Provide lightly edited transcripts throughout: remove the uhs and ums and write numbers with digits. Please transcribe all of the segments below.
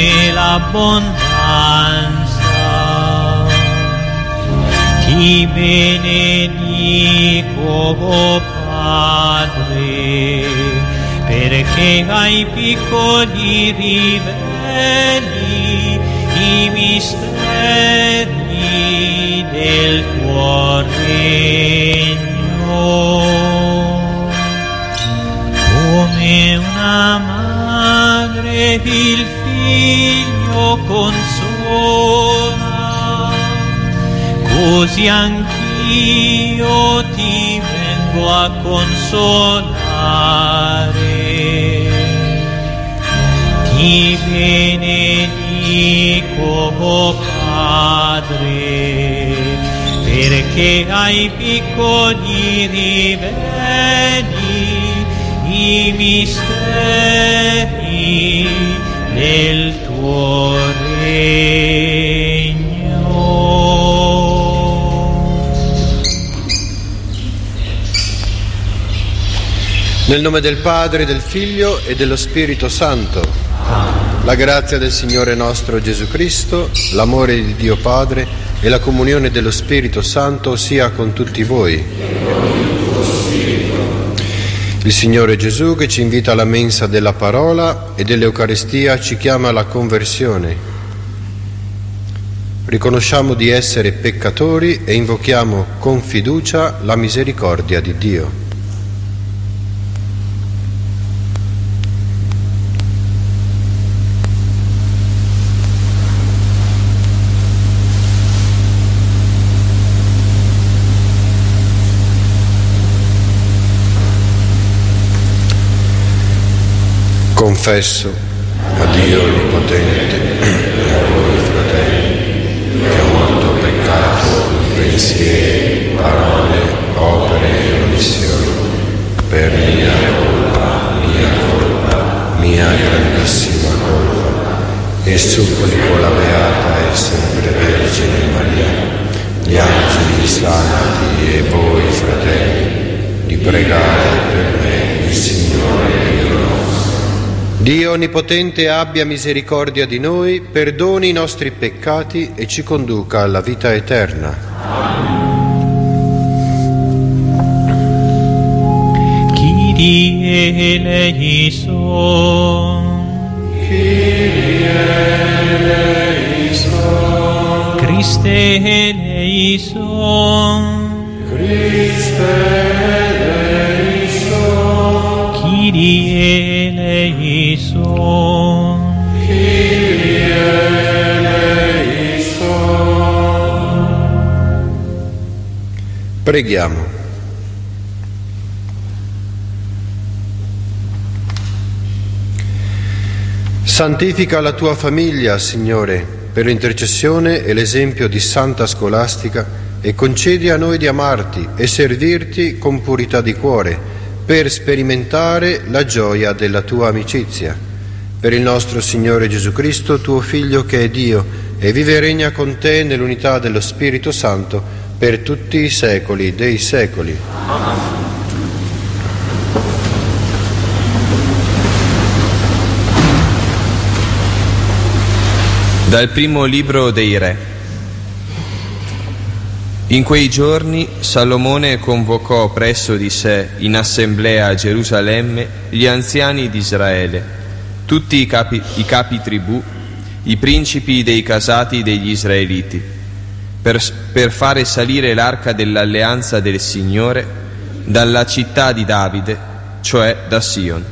nell'abbondanza. Ti benedico, o Padre, perché ai piccoli riveli i misteri del tuo regno. Come una madre il figlio consola, così anch'io ti vengo a consolare. Ti benedico, o Padre, perché ai piccoli riveli i misteri del tuo regno. Nel nome del Padre, del Figlio e dello Spirito Santo. La grazia del Signore nostro Gesù Cristo, l'amore di Dio Padre e la comunione dello Spirito Santo sia con tutti voi. Il Signore Gesù, che ci invita alla mensa della parola e dell'Eucaristia, ci chiama alla conversione. Riconosciamo di essere peccatori e invochiamo con fiducia la misericordia di Dio. Confesso a Dio Onnipotente e a voi, fratelli, che ho molto peccato in pensieri, parole, opere e omissioni, per mia grandissima colpa, e supplico la Beata e sempre Vergine Maria, gli angeli santi e voi, fratelli, di pregare per me il Signore Dio. Dio Onnipotente abbia misericordia di noi, perdoni i nostri peccati e ci conduca alla vita eterna. Kyrie eleison, Kyrie eleison, Christe eleison, Christe eleison, Kyrie eleison, Kyrie eleison. Preghiamo. Santifica la tua famiglia, Signore, per l'intercessione e l'esempio di Santa Scolastica, e concedi a noi di amarti e servirti con purità di cuore, per sperimentare la gioia della tua amicizia. Per il nostro Signore Gesù Cristo, tuo Figlio, che è Dio, e vive e regna con te nell'unità dello Spirito Santo, per tutti i secoli dei secoli. Amen. Dal primo libro dei Re. In quei giorni Salomone convocò presso di sé in assemblea a Gerusalemme gli anziani di Israele, tutti i capi tribù, i principi dei casati degli israeliti, per fare salire l'arca dell'alleanza del Signore dalla città di Davide, cioè da Sion.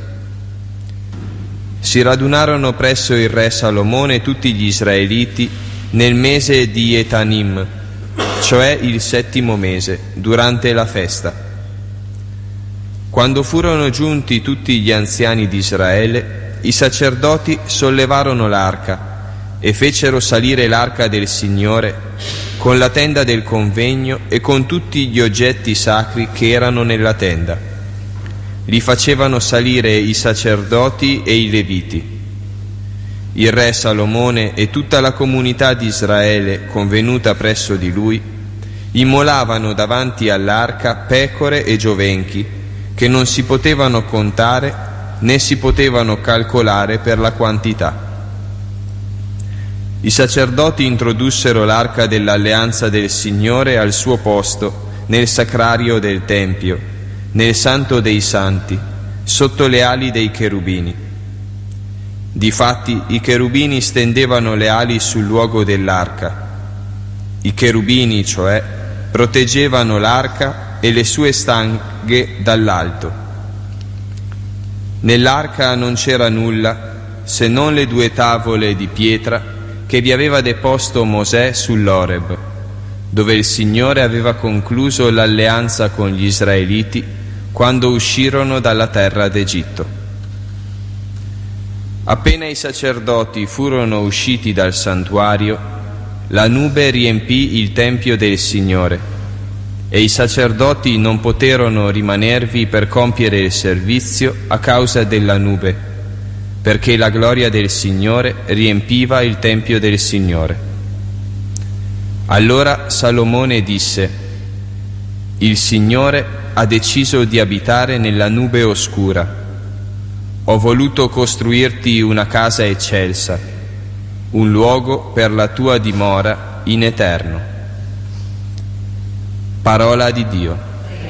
Si radunarono presso il re Salomone tutti gli israeliti nel mese di Etanim, cioè il 7° mese, durante la festa. Quando furono giunti tutti gli anziani di Israele, i sacerdoti sollevarono l'arca e fecero salire l'arca del Signore con la tenda del convegno e con tutti gli oggetti sacri che erano nella tenda. Li facevano salire i sacerdoti e i leviti. Il re Salomone e tutta la comunità di Israele convenuta presso di lui immolavano davanti all'arca pecore e giovenchi che non si potevano contare né si potevano calcolare per la quantità. I sacerdoti introdussero l'arca dell'alleanza del Signore al suo posto nel sacrario del Tempio, nel Santo dei Santi, sotto le ali dei cherubini. Difatti i cherubini stendevano le ali sul luogo dell'arca. I cherubini, cioè, proteggevano l'arca e le sue stanghe dall'alto. Nell'arca non c'era nulla se non le 2 tavole di pietra che vi aveva deposto Mosè sull'Oreb, dove il Signore aveva concluso l'alleanza con gli israeliti quando uscirono dalla terra d'Egitto. Appena i sacerdoti furono usciti dal santuario, la nube riempì il tempio del Signore e i sacerdoti non poterono rimanervi per compiere il servizio a causa della nube, perché la gloria del Signore riempiva il tempio del Signore. Allora Salomone disse: «Il Signore ha deciso di abitare nella nube oscura. Ho voluto costruirti una casa eccelsa, un luogo per la tua dimora in eterno». Parola di Dio.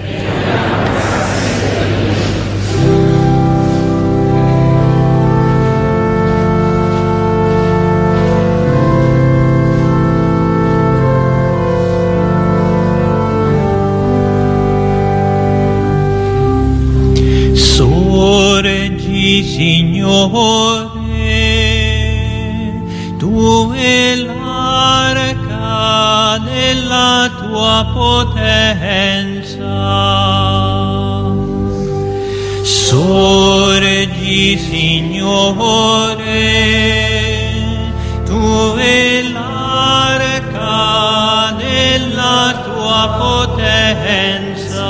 Signore, tu è l'arca della tua potenza. Sorgi, Signore, tu è l'arca della tua potenza.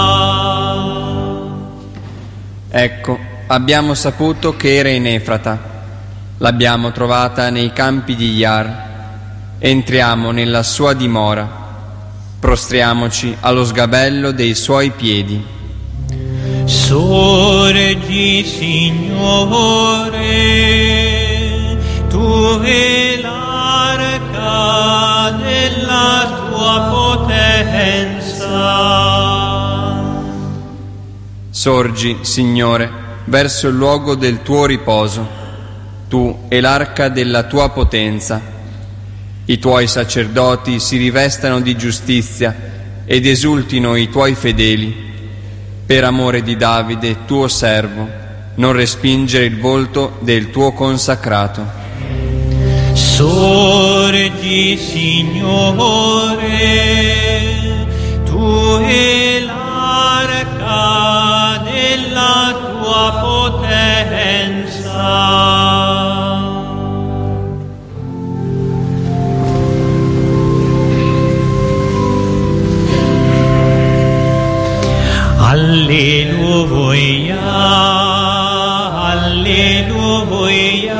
Ecco, abbiamo saputo che era in Efrata, l'abbiamo trovata nei campi di Iar. Entriamo nella sua dimora, prostriamoci allo sgabello dei suoi piedi. Sorgi, Signore, tu è l'arca della tua potenza. Sorgi, Signore, verso il luogo del tuo riposo, tu e l'arca della tua potenza. I tuoi sacerdoti si rivestano di giustizia ed esultino i tuoi fedeli. Per amore di Davide, tuo servo, non respingere il volto del tuo consacrato. Sorgi, Signore, tu e l'arca della tua potenza. Alleluia, alleluia,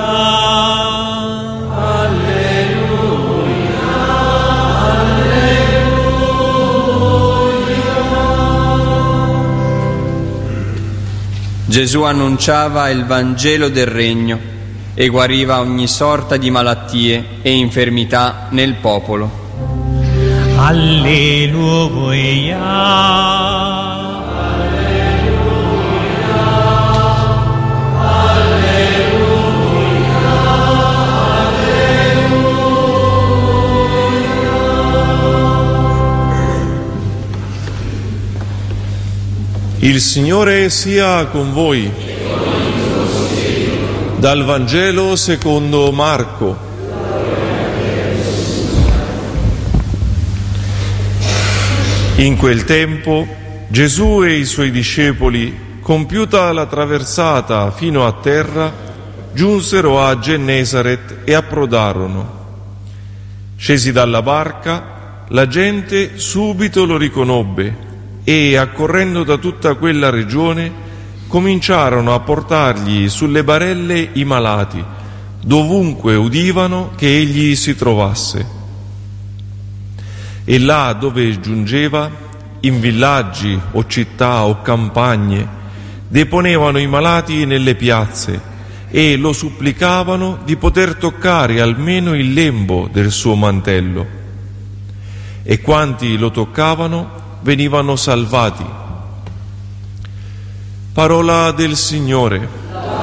alleluia, alleluia. Gesù annunciava il Vangelo del Regno e guariva ogni sorta di malattie e infermità nel popolo. Alleluia. Il Signore sia con voi. Dal Vangelo secondo Marco. In quel tempo Gesù e i suoi discepoli, compiuta la traversata fino a terra, giunsero a Gennesaret e approdarono. Scesi dalla barca, la gente subito lo riconobbe e, accorrendo da tutta quella regione, cominciarono a portargli sulle barelle i malati, dovunque udivano che egli si trovasse. E là dove giungeva, in villaggi o città o campagne, deponevano i malati nelle piazze e lo supplicavano di poter toccare almeno il lembo del suo mantello. E quanti lo toccavano venivano salvati. Parola del Signore.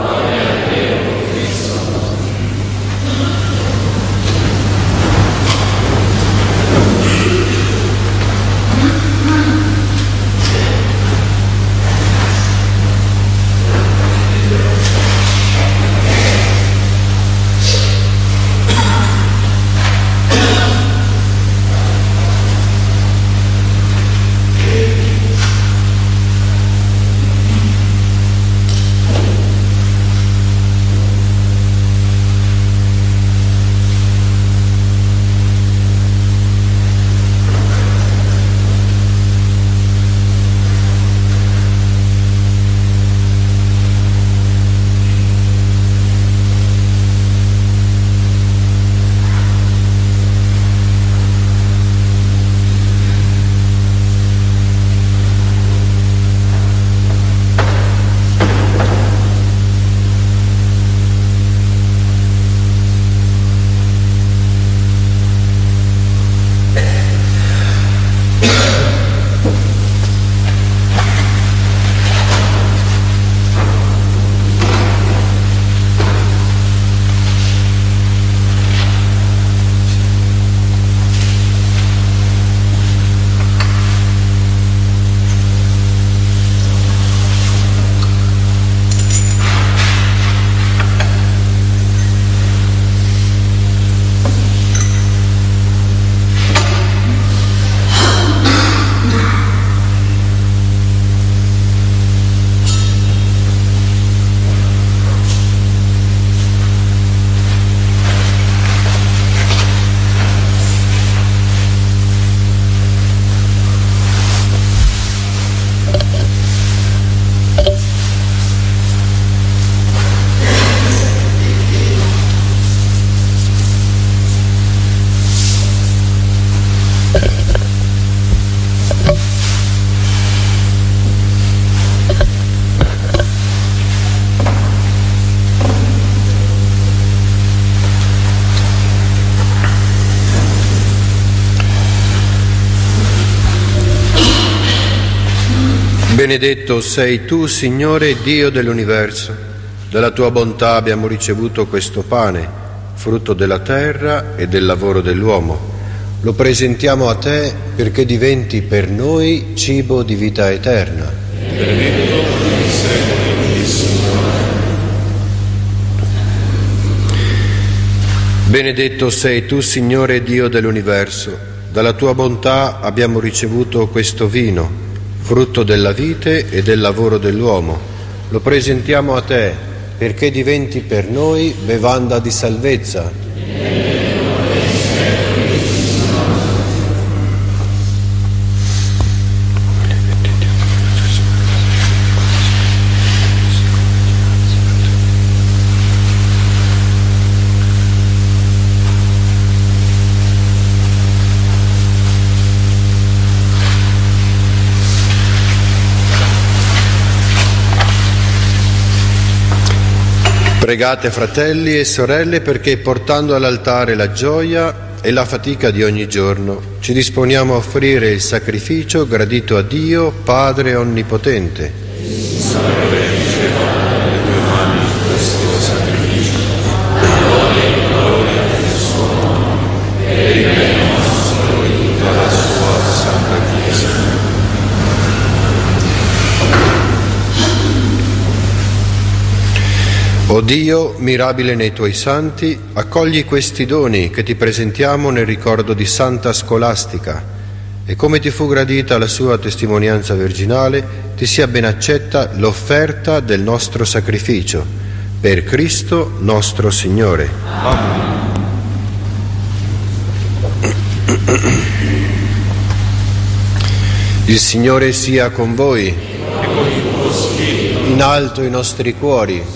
Benedetto sei tu, Signore, Dio dell'universo. Dalla tua bontà abbiamo ricevuto questo pane, frutto della terra e del lavoro dell'uomo. Lo presentiamo a te perché diventi per noi cibo di vita eterna. Benedetto sei tu, Signore, Dio dell'universo. Dalla tua bontà abbiamo ricevuto questo vino, frutto della vite e del lavoro dell'uomo. Lo presentiamo a te perché diventi per noi bevanda di salvezza. Pregate, fratelli e sorelle, perché portando all'altare la gioia e la fatica di ogni giorno, ci disponiamo a offrire il sacrificio gradito a Dio, Padre Onnipotente. O Dio, mirabile nei tuoi santi, accogli questi doni che ti presentiamo nel ricordo di Santa Scolastica e come ti fu gradita la sua testimonianza virginale, ti sia ben accetta l'offerta del nostro sacrificio. Per Cristo nostro Signore. Amen. Il Signore sia con voi E con il tuo spirito. in alto i nostri cuori.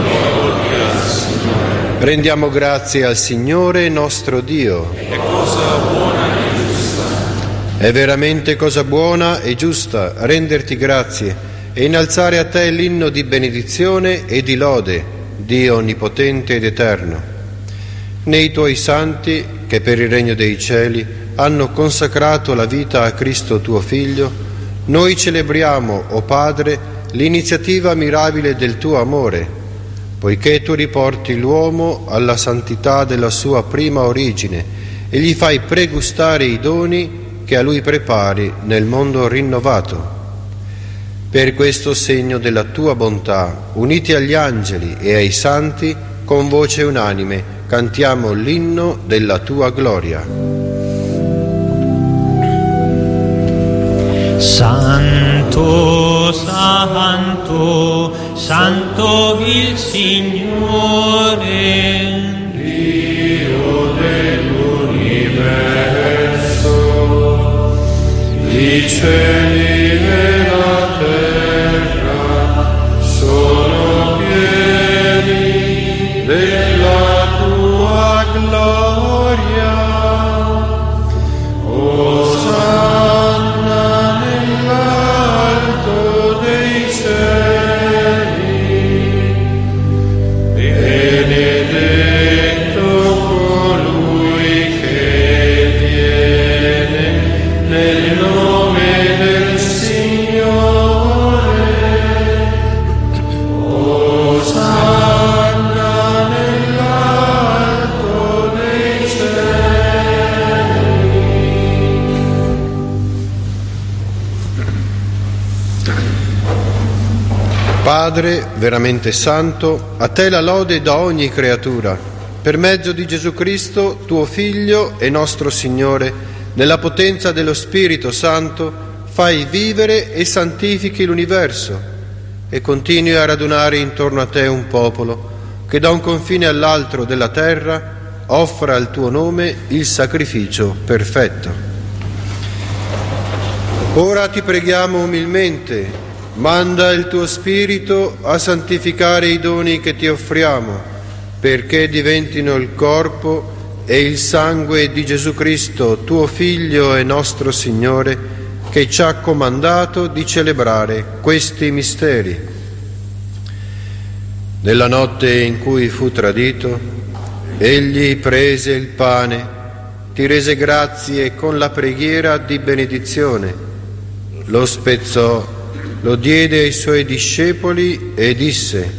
Rendiamo grazie al Signore nostro Dio. È cosa buona e giusta. È veramente cosa buona e giusta renderti grazie e innalzare a te l'inno di benedizione e di lode, Dio onnipotente ed eterno. Nei tuoi santi, che per il regno dei cieli hanno consacrato la vita a Cristo tuo Figlio, noi celebriamo, o Padre, l'iniziativa mirabile del tuo amore, poiché tu riporti l'uomo alla santità della sua prima origine e gli fai pregustare i doni che a lui prepari nel mondo rinnovato. Per questo segno della tua bontà, uniti agli angeli e ai santi, con voce unanime cantiamo l'inno della tua gloria. Santo, santo, santo il Signore, Dio dell'universo, i cieli e la terra sono pieni della tua gloria. Osanna nell'alto dei cieli, benedetto colui che viene nel nome del Signore. Osanna nell'alto dei cieli. Padre veramente santo, a te la lode da ogni creatura, per mezzo di Gesù Cristo, tuo Figlio e nostro Signore, nella potenza dello Spirito Santo, fai vivere e santifichi l'universo e continui a radunare intorno a te un popolo che da un confine all'altro della terra offra al tuo nome il sacrificio perfetto. Ora ti preghiamo umilmente, manda il tuo Spirito a santificare i doni che ti offriamo, perché diventino il corpo e il sangue di Gesù Cristo, tuo Figlio e nostro Signore, che ci ha comandato di celebrare questi misteri. Nella notte in cui fu tradito, egli prese il pane, ti rese grazie e con la preghiera di benedizione lo spezzò, lo diede ai suoi discepoli e disse: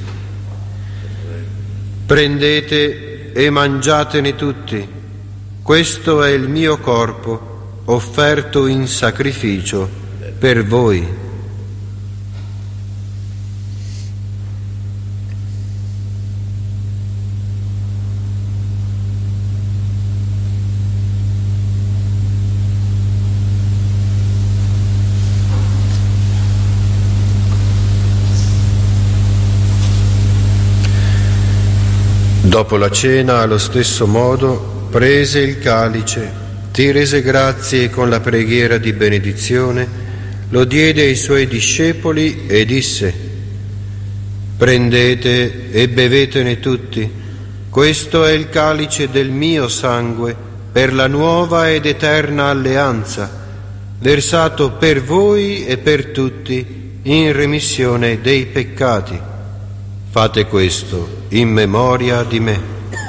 prendete e mangiatene tutti, questo è il mio corpo offerto in sacrificio per voi. Dopo la cena, allo stesso modo, prese il calice, ti rese grazie e con la preghiera di benedizione lo diede ai suoi discepoli e disse: prendete e bevetene tutti, questo è il calice del mio sangue per la nuova ed eterna alleanza, versato per voi e per tutti in remissione dei peccati. Fate questo in memoria di me.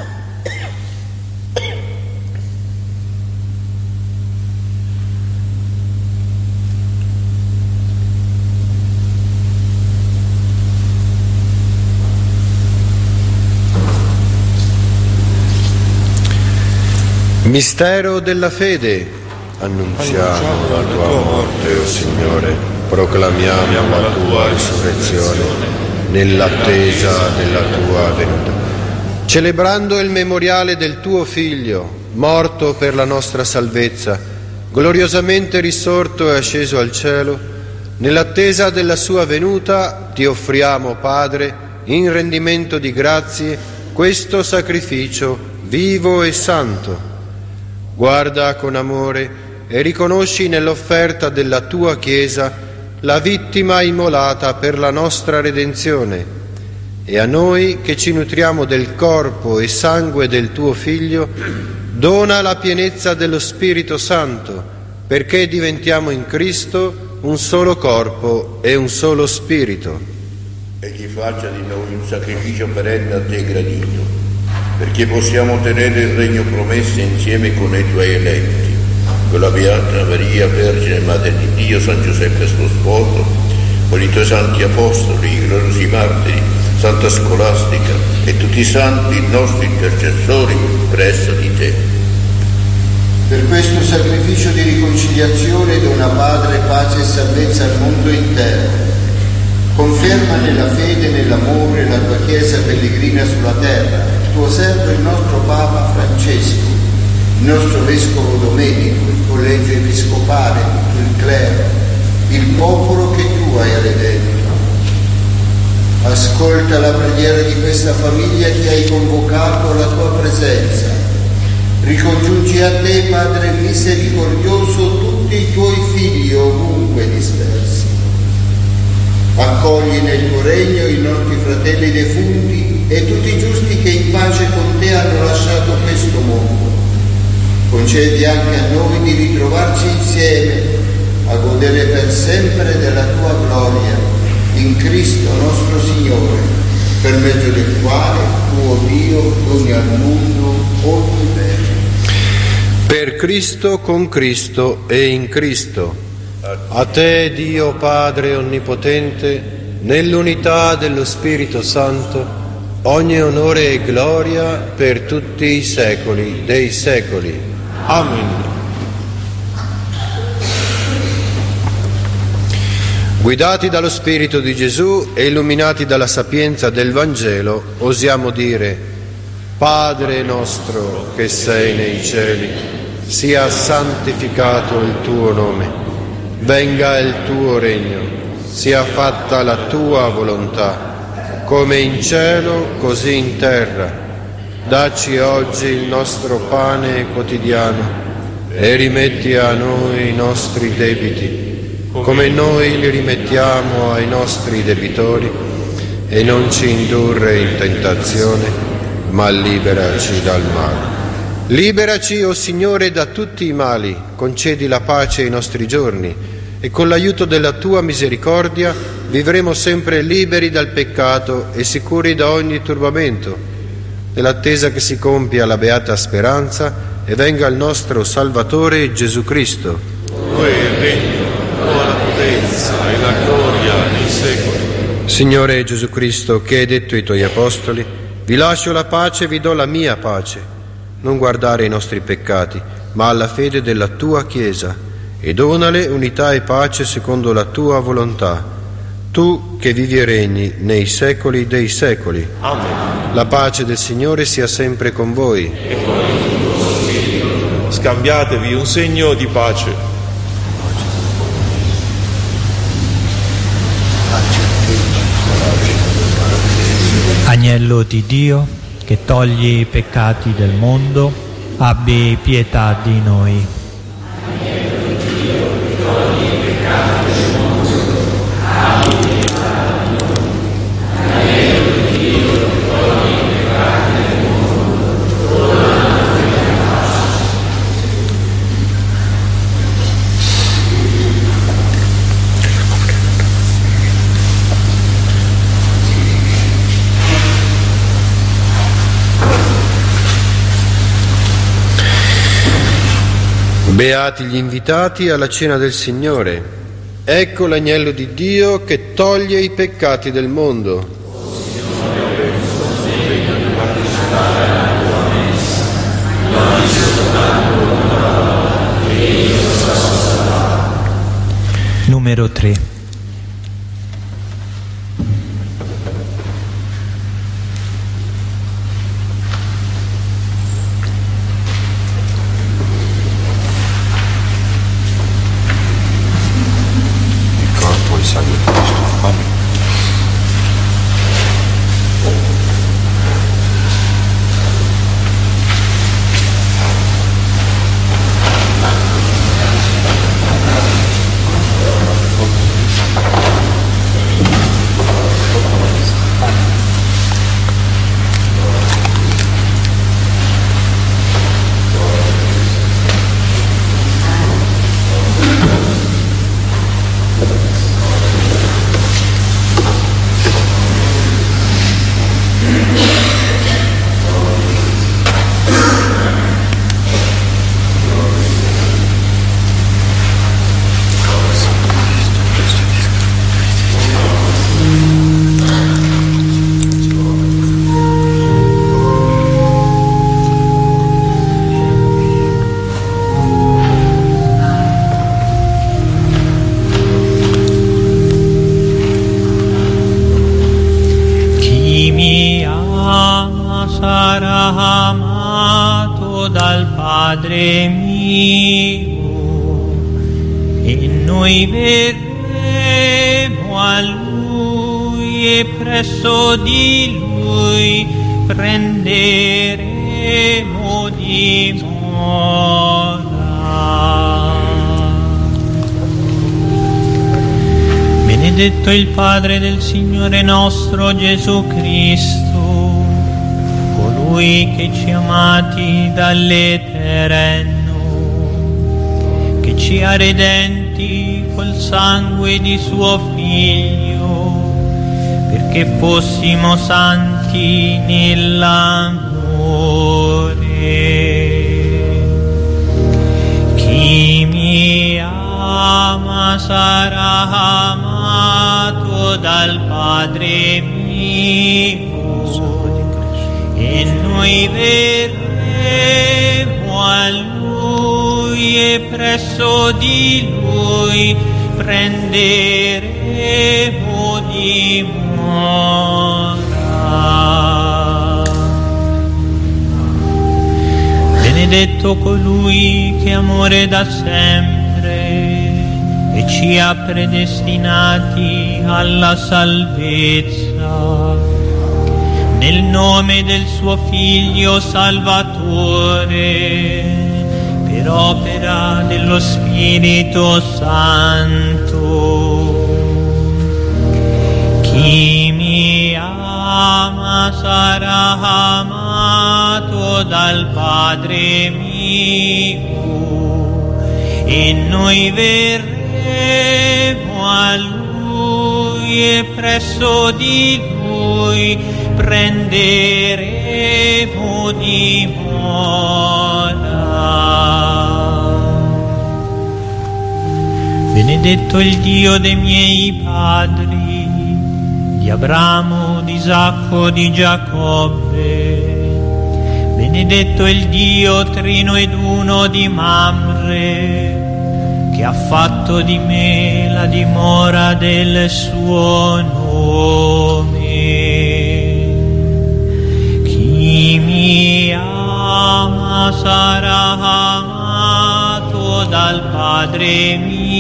Mistero della fede. Annunziamo la tua morte, o Signore, proclamiamo la tua risurrezione nell'attesa della tua venuta. Celebrando il memoriale del tuo Figlio, morto per la nostra salvezza, gloriosamente risorto e asceso al cielo, nell'attesa della sua venuta ti offriamo, Padre, in rendimento di grazie, questo sacrificio vivo e santo. Guarda con amore e riconosci nell'offerta della tua Chiesa la vittima immolata per la nostra redenzione, e a noi che ci nutriamo del corpo e sangue del tuo Figlio dona la pienezza dello Spirito Santo, perché diventiamo in Cristo un solo corpo e un solo spirito. egli faccia di noi un sacrificio perenne a te gradito, perché possiamo ottenere il regno promesso insieme con i tuoi eletti, con la Beata Maria, Vergine Madre di Dio, San Giuseppe suo sposo, con i tuoi santi apostoli, i gloriosi martiri, Santa Scolastica e tutti i santi nostri intercessori presso di te. Per questo sacrificio di riconciliazione dona Padre pace e salvezza al mondo intero. Conferma nella fede e nell'amore la tua Chiesa pellegrina sulla terra, il tuo servo il nostro Papa Francesco, il nostro Vescovo Domenico, il Collegio Episcopale, tutto il clero, il popolo che tu hai redento. Ascolta la preghiera di questa famiglia che hai convocato alla tua presenza. Ricongiungi a te, Padre misericordioso, tutti i tuoi figli ovunque dispersi. Accogli nel tuo regno i nostri fratelli defunti e tutti i giusti che in pace con te hanno lasciato questo mondo. Concedi anche a noi di ritrovarci insieme a godere per sempre della tua gloria in Cristo nostro Signore, per mezzo del quale tuo Dio doni al mondo ogni bene. Per Cristo, con Cristo e in Cristo, a te Dio Padre Onnipotente, nell'unità dello Spirito Santo, ogni onore e gloria per tutti i secoli dei secoli. Amen. Guidati dallo Spirito di Gesù e illuminati dalla sapienza del Vangelo, osiamo dire: Padre nostro che sei nei cieli, sia santificato il tuo nome, venga il tuo regno, sia fatta la tua volontà, come in cielo così in terra. Dacci oggi il nostro pane quotidiano e rimetti a noi i nostri debiti, come noi li rimettiamo ai nostri debitori, e non ci indurre in tentazione, ma liberaci dal male. Liberaci, o Signore, da tutti i mali, concedi la pace ai nostri giorni, e con l'aiuto della tua misericordia vivremo sempre liberi dal peccato e sicuri da ogni turbamento, nell'attesa che si compia la beata speranza e venga il nostro Salvatore Gesù Cristo. Tuo è il regno, tua la potenza e la gloria nei secoli. Signore Gesù Cristo, che hai detto ai tuoi apostoli: vi lascio la pace, vi do la mia pace. Non guardare ai nostri peccati, ma alla fede della tua Chiesa, e donale unità e pace secondo la tua volontà. Tu che vivi e regni nei secoli dei secoli. Amen. La pace del Signore sia sempre con voi. E con il tuo spirito. Scambiatevi un segno di pace. Agnello di Dio, che togli i peccati del mondo, abbi pietà di noi. Agnello di Dio, che togli i peccati del mondo, abbi pietà di noi. Agnello di Dio, che togli i peccati del mondo, dona la pace. Beati gli invitati alla cena del Signore. Ecco l'agnello di Dio che toglie i peccati del mondo. Numero 3. Padre mio, e noi verremo a Lui e presso di Lui prenderemo dimora. Benedetto il Padre del Signore nostro Gesù Cristo, colui che ci ha amati dall'Eterno, che ci ha redenti col sangue di suo Figlio, perché fossimo santi nell'amore. Chi mi ama sarà amato dal Padre mio, e noi verremo a Lui e presso di Lui prenderemo dimora. Benedetto colui che amore da sempre e ci ha predestinati alla salvezza, nel nome del suo Figlio Salvatore, per opera dello Spirito Santo. Chi mi ama sarà amato dal Padre mio, e noi verremo a Lui e presso di Lui prenderemo dimora. Benedetto il Dio dei miei padri, di Abramo, di Isacco, di Giacobbe. Benedetto il Dio trino ed uno di Mamre, che ha fatto di me la dimora del suo nome. Chi mi ama sarà amato dal Padre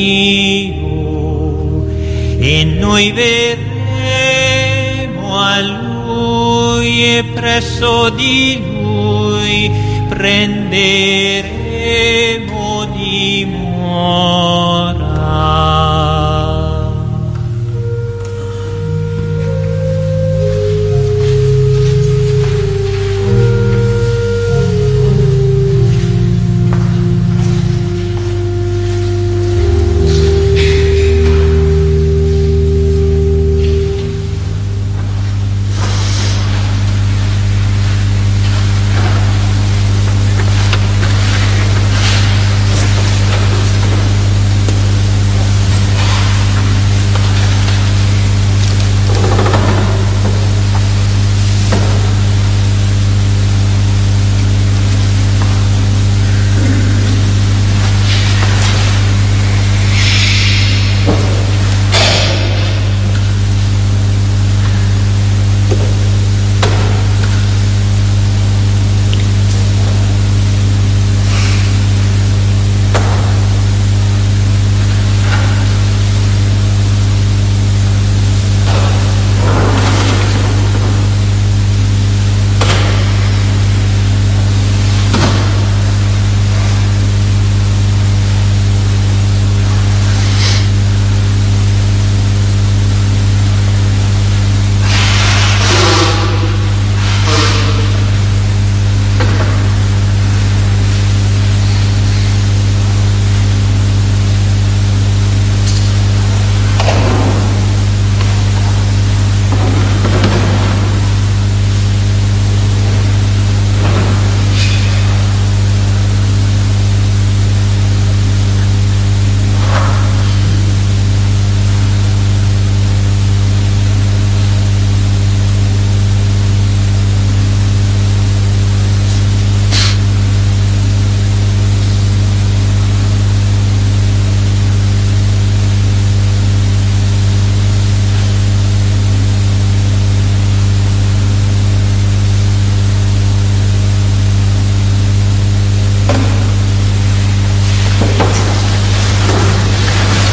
mio, e noi verremo a Lui e presso di Lui prenderemo dimora.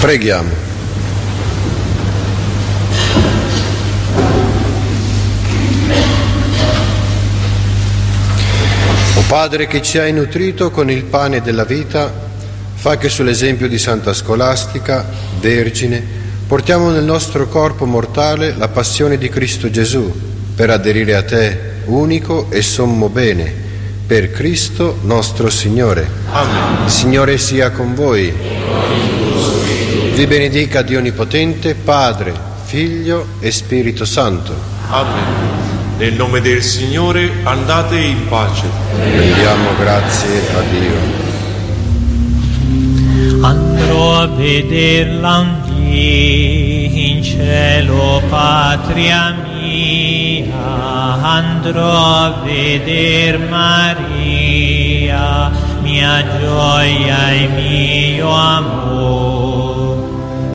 Preghiamo. O Padre che ci hai nutrito con il pane della vita, fa che sull'esempio di Santa Scolastica, Vergine, portiamo nel nostro corpo mortale la passione di Cristo Gesù, per aderire a te, unico e sommo bene, per Cristo nostro Signore. Amen. Il Signore sia con voi. Vi benedica Dio Onnipotente, Padre, Figlio e Spirito Santo. Amen. Nel nome del Signore andate in pace. Rendiamo grazie a Dio. Andrò a vederla un dì in cielo, patria mia, andrò a veder Maria, mia gioia e mio amore.